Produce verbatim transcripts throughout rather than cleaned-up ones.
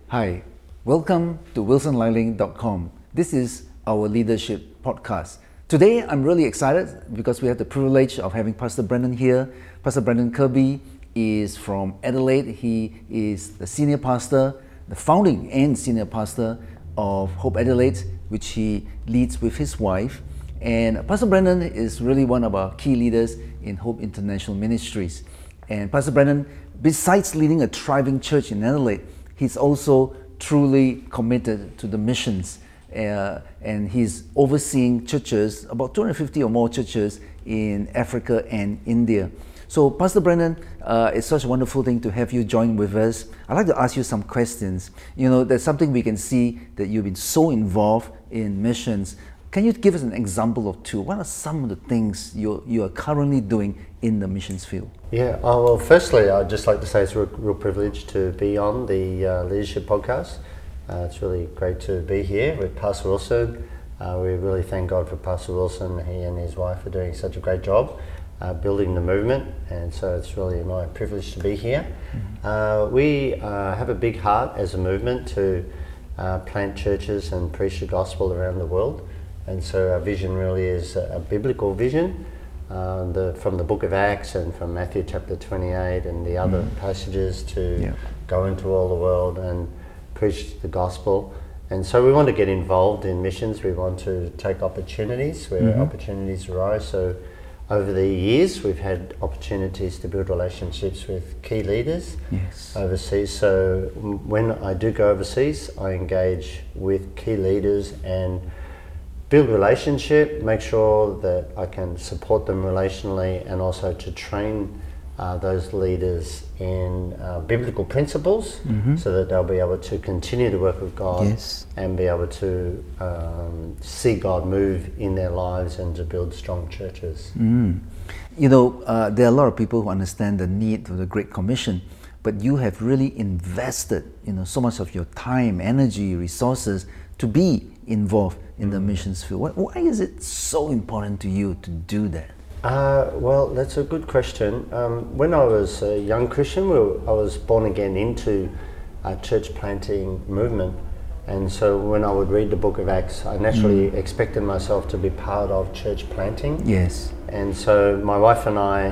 Hi, welcome to wilson liling dot com. This is our leadership podcast. Today I'm really excited because we have the privilege of having Pastor Brendan here. Pastor Brendan Kirby is from Adelaide. He is the senior pastor, the founding and senior pastor of Hope Adelaide, which he leads with his wife. And Pastor Brendan is really one of our key leaders in Hope International Ministries. And Pastor Brendan, besides leading a thriving church in Adelaide, he's also truly committed to the missions, uh, and he's overseeing churches, about two hundred fifty or more churches in Africa and India. So Pastor Brendan, uh, it's such a wonderful thing to have you join with us. I'd like to ask you some questions. You know, there's something we can see that you've been so involved in missions. Can you give us an example or two? What are some of the things you you are currently doing in the missions field? Yeah, oh, well, firstly, I'd just like to say it's a real, real privilege to be on the uh, Leadership Podcast. Uh, it's really great to be here with Pastor Wilson. Uh, we really thank God for Pastor Wilson. He and his wife are doing such a great job uh, building the movement, and so it's really my privilege to be here. Mm-hmm. Uh, we uh, have a big heart as a movement to uh, plant churches and preach the gospel around the world. And so our vision really is a, a biblical vision uh, the, from the book of Acts and from Matthew chapter twenty-eight and the other mm. passages to yeah. go into all the world and preach the gospel. And so we want to get involved in missions. We want to take opportunities where mm-hmm. opportunities arise. So over the years we've had opportunities to build relationships with key leaders yes. overseas. So when I do go overseas, I engage with key leaders and build relationship, make sure that I can support them relationally, and also to train uh, those leaders in uh, biblical principles mm-hmm. so that they'll be able to continue the work of God yes. and be able to um, see God move in their lives and to build strong churches. Mm. You know, uh, there are a lot of people who understand the need for the Great Commission, but you have really invested, you know, so much of your time, energy, resources to be involved in the missions field. Why, why is it so important to you to do that? Uh, well, that's a good question. Um, when I was a young Christian, we were, I was born again into a church planting movement, and so when I would read the book of Acts, I naturally mm. expected myself to be part of church planting. Yes. And so my wife and I,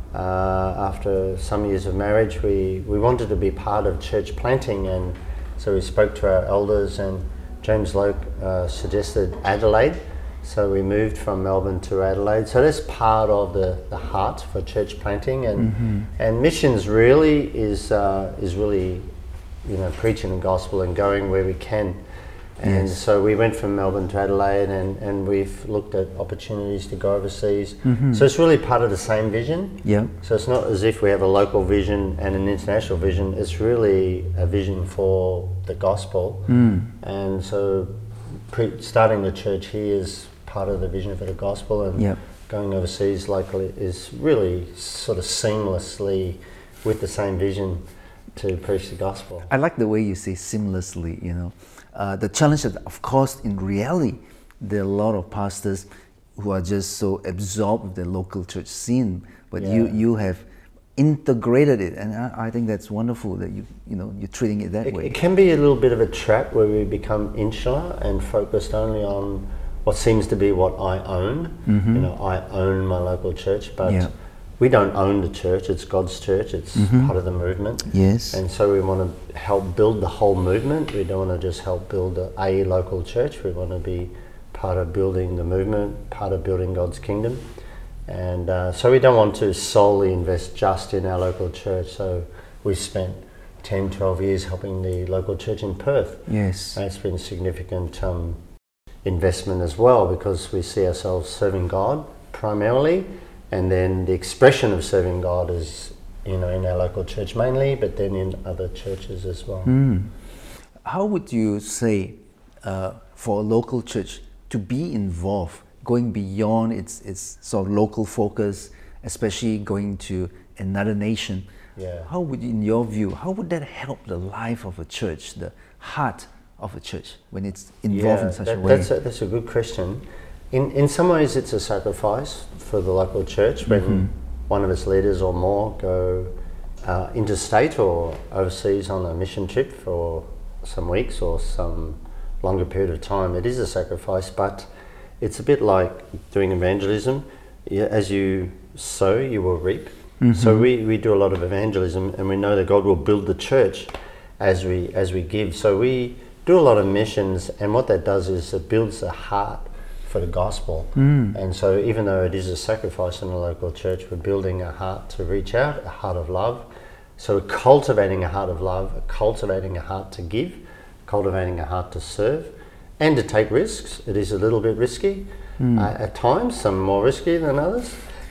uh, after some years of marriage, we, we wanted to be part of church planting, and so we spoke to our elders, and James Loke uh, suggested Adelaide, so we moved from Melbourne to Adelaide. So that's part of the, the heart for church planting, and mm-hmm. and missions really is uh, is really, you know, preaching the gospel and going where we can. And yes. so we went from Melbourne to Adelaide, and, and we've looked at opportunities to go overseas. Mm-hmm. So it's really part of the same vision. Yeah. So it's not as if we have a local vision and an international vision. It's really a vision for the gospel. Mm. And so pre- starting the church here is part of the vision for the gospel, and yep. going overseas locally is really sort of seamlessly with the same vision to preach the gospel. I like the way you say seamlessly, you know. Uh, the challenge is, of course, in reality, there are a lot of pastors who are just so absorbed with the local church scene, but yeah. you you have integrated it, and I, I think that's wonderful that you you know you're treating it that it, way. It can be a little bit of a trap where we become insular and focused only on what seems to be what I own. Mm-hmm. You know, I own my local church, but yeah. we don't own the church. It's God's church. It's mm-hmm. part of the movement. Yes. And so we want to help build the whole movement. We don't want to just help build a, a local church. We want to be part of building the movement, part of building God's kingdom. And uh, so we don't want to solely invest just in our local church. So we've spent ten, twelve years helping the local church in Perth. Yes. And it's been a significant um, investment as well, because we see ourselves serving God primarily, and then the expression of serving God is, you know, in our local church mainly, but then in other churches as well. Mm. How would you say uh, for a local church to be involved, going beyond its its sort of local focus, especially going to another nation? Yeah. How would, in your view, how would that help the life of a church, the heart of a church, when it's involved yeah, in such that, a way? That's a, that's a good question. In in some ways, it's a sacrifice for the local church when mm-hmm. one of its leaders or more go uh, interstate or overseas on a mission trip for some weeks or some longer period of time. It is a sacrifice, but it's a bit like doing evangelism. Yeah, as you sow, you will reap. Mm-hmm. So we, we do a lot of evangelism, and we know that God will build the church as we as we give. So we do a lot of missions, and what that does is it builds a heart for the gospel. Mm. And so even though it is a sacrifice in a local church, we're building a heart to reach out, a heart of love. So we're cultivating a heart of love, cultivating a heart to give, cultivating a heart to serve, and to take risks. It is a little bit risky mm. uh, at times, some more risky than others.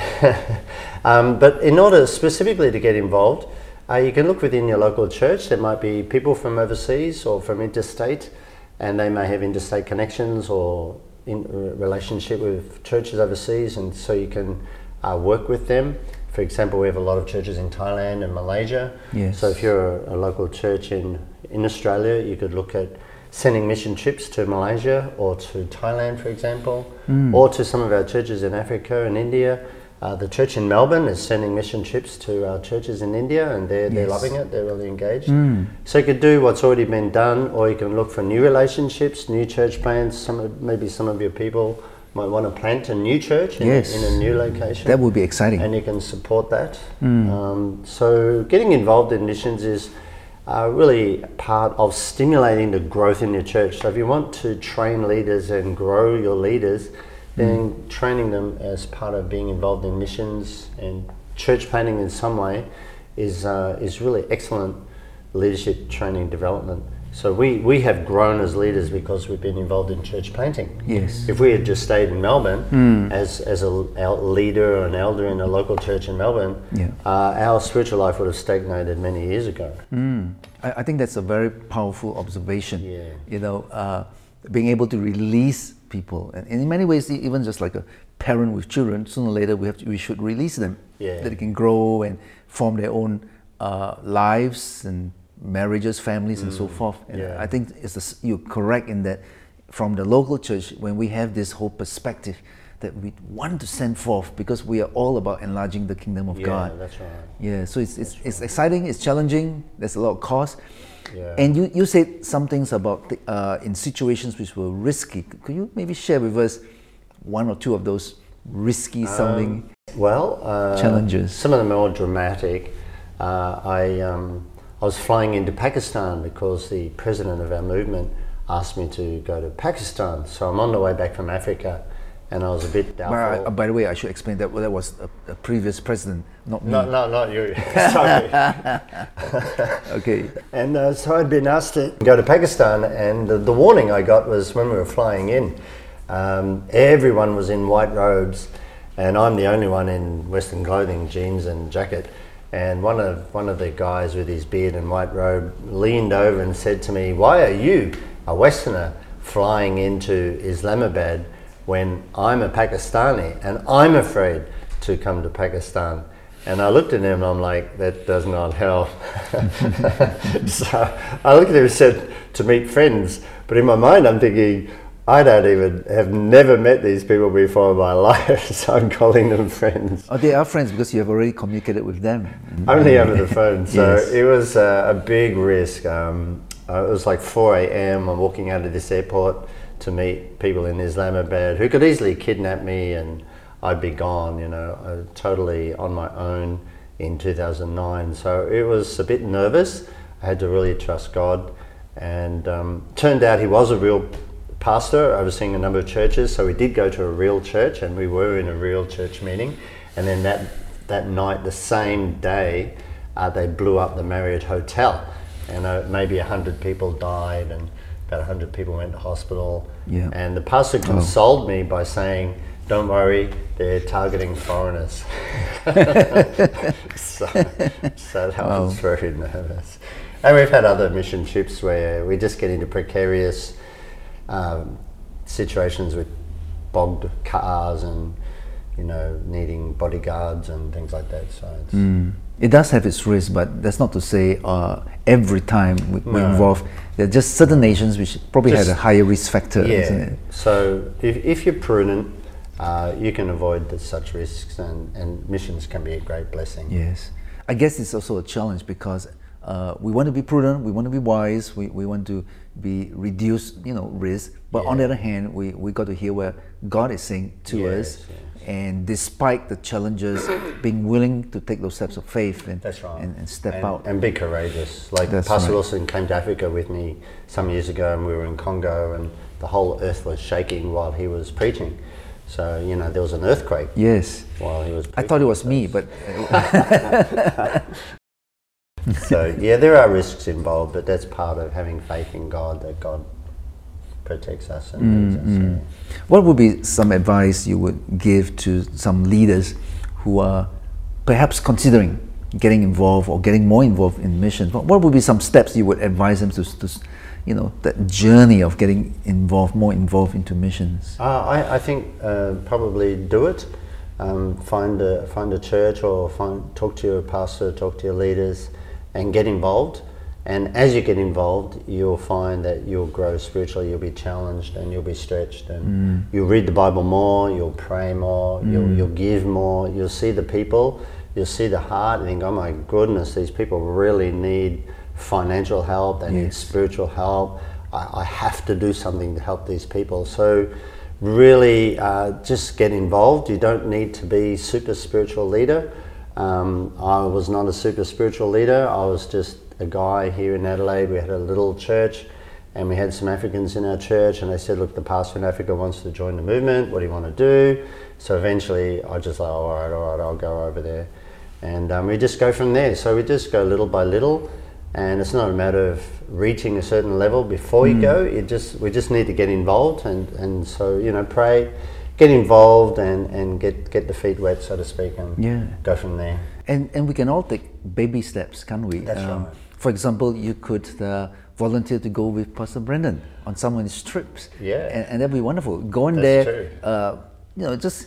um, but in order specifically to get involved, uh, you can look within your local church. There might be people from overseas or from interstate, and they may have interstate connections or in relationship with churches overseas, and so you can uh, work with them. For example, we have a lot of churches in Thailand and Malaysia. Yes. So if you're a, a local church in, in Australia, you could look at sending mission trips to Malaysia or to Thailand, for example, mm. or to some of our churches in Africa and India. Uh, the church in Melbourne is sending mission trips to our churches in India, and they're, yes. they're loving it, they're really engaged. Mm. So you could do what's already been done, or you can look for new relationships, new church plants. Some of, maybe some of your people might want to plant a new church in, yes. in a new location. That would be exciting. And you can support that. Mm. Um, so getting involved in missions is uh, really part of stimulating the growth in your church. So if you want to train leaders and grow your leaders, then mm. training them as part of being involved in missions and church planting in some way is uh, is really excellent leadership training development. So we, we have grown as leaders because we've been involved in church planting. Yes. If we had just stayed in Melbourne mm. as as a leader or an elder in a local church in Melbourne, yeah. uh, our spiritual life would have stagnated many years ago. Mm. I, I think that's a very powerful observation. Yeah. You know, uh, being able to release people, and in many ways, even just like a parent with children, sooner or later we have to, we should release them, yeah. that they can grow and form their own uh, lives and marriages, families, mm. and so forth. And yeah. I think it's the, you're correct in that. From the local church, when we have this whole perspective that we want to send forth, because we are all about enlarging the kingdom of yeah, God. That's right. Yeah, so it's it's, right. it's exciting, it's challenging. There's a lot of cost. Yeah. And you, you said some things about the, uh, in situations which were risky. Could you maybe share with us one or two of those risky sounding um, well, uh, challenges? Some of them are more dramatic. Uh, I um, I was flying into Pakistan because the president of our movement asked me to go to Pakistan. So I'm on the way back from Africa, and I was a bit doubtful. By, uh, by the way, I should explain that well, that was a, a previous president, not me. No, no, not you. Sorry. Okay. And uh, so I'd been asked to go to Pakistan, and the, the warning I got was when we were flying in, um, everyone was in white robes, and I'm the only one in Western clothing, jeans and jacket. And one of one of the guys with his beard and white robe leaned over and said to me, "Why are you, a Westerner, flying into Islamabad when I'm a Pakistani and I'm afraid to come to Pakistan?" And I looked at him and I'm like, that does not help. So I looked at him and said, to meet friends. But in my mind I'm thinking, I don't even, have never met these people before in my life, so I'm calling them friends. Oh, they are friends because you have already communicated with them. Only over the phone. So Yes. it was uh, a big risk. Um, uh, it was like four a.m. I'm walking out of this airport to meet people in Islamabad who could easily kidnap me and I'd be gone, you know, uh, totally on my own in two thousand nine. So it was a bit nervous. I had to really trust God. And um, turned out he was a real pastor overseeing a number of churches. So we did go to a real church and we were in a real church meeting. And then that, that night, the same day, uh, they blew up the Marriott Hotel. And uh, maybe a hundred people died and about a hundred people went to hospital. Yeah. And the pastor consoled oh. me by saying, "Don't worry, they're targeting foreigners." so, so that wow. was very nervous. And we've had other mission trips where we just get into precarious um, situations with bogged cars and, you know, needing bodyguards and things like that. So it's mm. It does have its risk, but that's not to say uh, every time we, No. we're involved. There are just certain nations which probably Just- had a higher risk factor, yeah. isn't it? So if, if you're prudent, uh, you can avoid the, such risks, and, and missions can be a great blessing. Yes. I guess it's also a challenge because uh, we want to be prudent, we want to be wise, we, we want to be reduce, you know, risk. But Yeah. on the other hand, we, we got to hear what God is saying to Yes, us. yes. And despite the challenges, being willing to take those steps of faith and, That's right. and, and step and, out. and be courageous. Like That's Pastor right. Wilson came to Africa with me some years ago, and we were in Congo, and the whole earth was shaking while he was preaching. So, you know, there was an earthquake Yes. while he was preaching. I thought it was me, but So, yeah, there are risks involved, but that's part of having faith in God, that God protects us and leads us. mm. So. What would be some advice you would give to some leaders who are perhaps considering getting involved or getting more involved in missions? What, what would be some steps you would advise them to, to, you know, that journey of getting involved, more involved into missions? Uh, I, I think uh, probably do it. Um, find a find a church, or find talk to your pastor, talk to your leaders, and get involved. And as you get involved, you'll find that you'll grow spiritually, you'll be challenged and you'll be stretched, and mm. you'll read the Bible more, you'll pray more, mm. you'll, you'll give more, you'll see the people, you'll see the heart and think, oh my goodness, these people really need financial help, they yes. need spiritual help, I, I have to do something to help these people. So really uh, just get involved. You don't need to be super spiritual leader. Um, I was not a super spiritual leader, I was just a guy here in Adelaide. We had a little church and we had some Africans in our church, and they said, look, the pastor in Africa wants to join the movement, what do you want to do? So eventually I just like, oh, all right, all right, I'll go over there. And um, we just go from there. So we just go little by little, and it's not a matter of reaching a certain level before you mm. go, it just we just need to get involved, and, and so, you know, pray, get involved and, and get, get the feet wet, so to speak, and yeah. go from there. And and we can all take baby steps, can't we? That's um, right. For example, you could uh, volunteer to go with Pastor Brendan on some of his trips. Yeah. And, and that'd be wonderful. Go in That's there, true. Uh, you know, just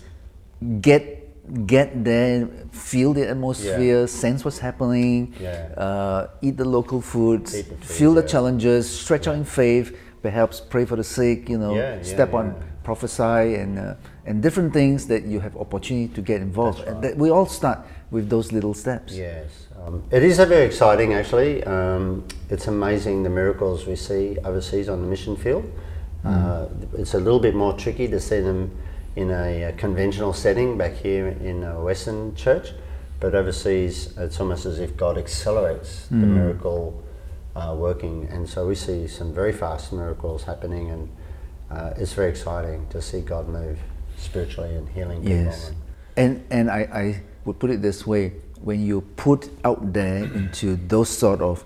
get get there, feel the atmosphere, Yeah. sense what's happening, Yeah. uh, eat the local foods, Eat the food, feel the yeah. challenges, stretch out in faith, perhaps pray for the sick, you know, Yeah, yeah, step on, yeah. prophesy, and uh, and different things that you have opportunity to get involved. That's And right. that we all start with those little steps. Yes, um, it is a very exciting actually. Um, it's amazing the miracles we see overseas on the mission field. Mm. Uh, it's a little bit more tricky to see them in a, a conventional setting back here in a Western church, but overseas it's almost as if God accelerates mm. the miracle uh, working, and so we see some very fast miracles happening, and uh, it's very exciting to see God move spiritually and healing people. Yes, and and I, I would put it this way: when you put out there into those sort of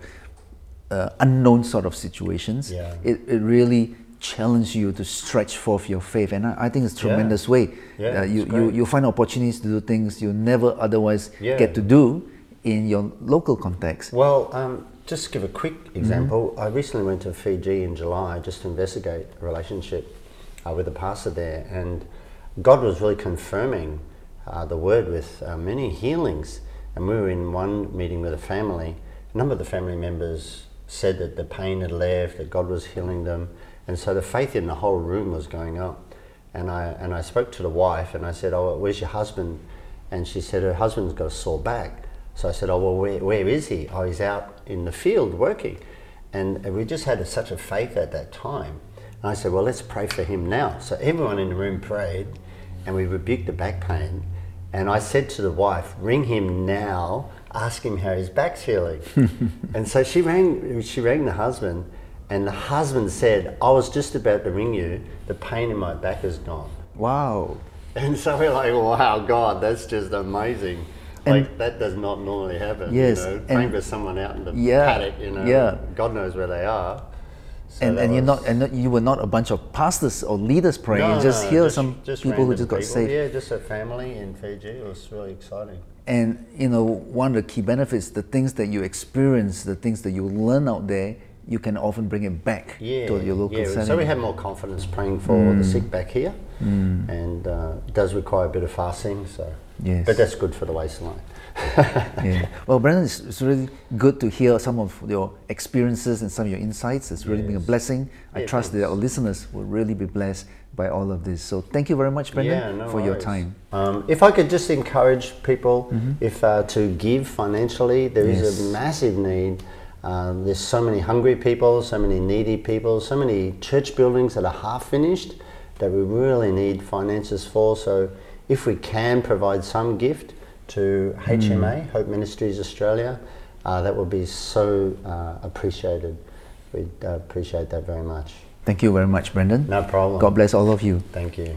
uh, unknown sort of situations, Yeah. it, it really challenges you to stretch forth your faith, and I, I think it's a tremendous Yeah. way. Yeah, uh, you, it's you great. you find opportunities to do things you never otherwise Yeah. get to do in your local context. Well, um, just to give a quick example, mm-hmm. I recently went to Fiji in July just to investigate a relationship uh, with a pastor there, and God was really confirming uh, the word with uh, many healings. And we were in one meeting with a family. A number of the family members said that the pain had left, that God was healing them, and so the faith in the whole room was going up. And I and I spoke to the wife and I said, "Oh, where's your husband?" And she said her husband's got a sore back. So I said, "Oh, well, where, where is he?" "Oh, he's out in the field working." And we just had a, such a faith at that time. And I said, "Well, let's pray for him now." So everyone in the room prayed, and we rebuked the back pain. And I said to the wife, "Ring him now, ask him how his back's feeling." And so she rang, she rang the husband, and the husband said, "I was just about to ring you, the pain in my back is gone." Wow. And so we're like, wow, God, that's just amazing. And like, that does not normally happen, yes, you know, and praying for someone out in the yeah, paddock, you know, yeah. God knows where they are. So and that and you're was- not and not- you were not a bunch of pastors or leaders praying. No, you just no, hear just- some just people who random just got people. saved. Yeah, just a family in Fiji. It was really exciting. And you know, one of the key benefits, the things that you experience, the things that you learn out there, you can often bring it back Yeah, to your local yeah. setting. So we have more confidence praying for Mm. the sick back here, and uh, it does require a bit of fasting. So, Yes. but that's good for the waistline. Yeah. Well, Brendan, it's, it's really good to hear some of your experiences and some of your insights. It's really been a Yes. blessing. I Yeah, trust that thanks. our listeners will really be blessed by all of this. So thank you very much, Brendan, Yeah, no for your worries. time. Um, if I could just encourage people, if uh, to give financially, there is Yes. a massive need Um, there's so many hungry people, so many needy people, so many church buildings that are half finished that we really need finances for. So if we can provide some gift to H M A, mm. Hope Ministries Australia, uh, that would be so uh, appreciated. We'd uh, appreciate that very much. Thank you very much, Brendan. No problem. God bless all of you. Thank you.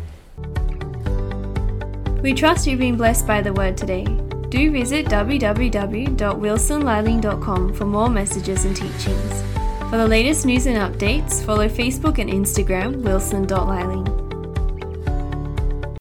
We trust you've been blessed by the word today. Do visit w w w dot wilson liling dot com for more messages and teachings. For the latest news and updates, follow Facebook and Instagram wilson dot liling.